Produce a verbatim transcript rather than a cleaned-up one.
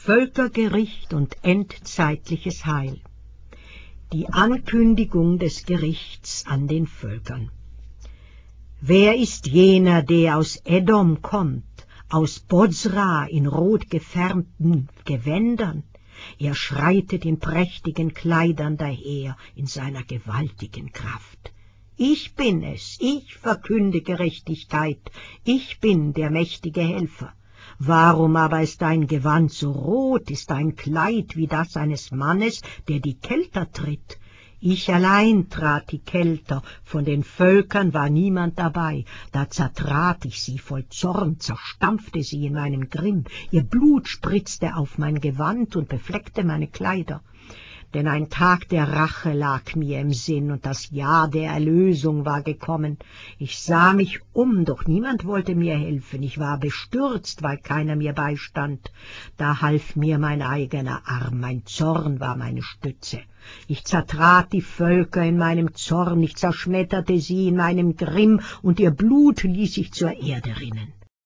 Völkergericht und endzeitliches Heil. Die Ankündigung des Gerichts an den Völkern. Wer ist jener, der aus Edom kommt, aus Bozra in rot gefärbten Gewändern? Er schreitet in prächtigen Kleidern daher, in seiner gewaltigen Kraft. Ich bin es, ich verkünde Gerechtigkeit, ich bin der mächtige Helfer. Warum aber ist dein Gewand so rot, ist dein Kleid wie das eines Mannes, der die Kelter tritt? Ich allein trat die Kelter, von den Völkern war niemand dabei. Da zertrat ich sie voll Zorn, zerstampfte sie in meinem Grimm. Ihr Blut spritzte auf mein Gewand und befleckte meine Kleider. Denn ein Tag der Rache lag mir im Sinn, und das Jahr der Erlösung war gekommen. Ich sah mich um, doch niemand wollte mir helfen. Ich war bestürzt, weil keiner mir beistand. Da half mir mein eigener Arm, mein Zorn war meine Stütze. Ich zertrat die Völker in meinem Zorn, ich zerschmetterte sie in meinem Grimm, und ihr Blut ließ ich zur Erde rinnen.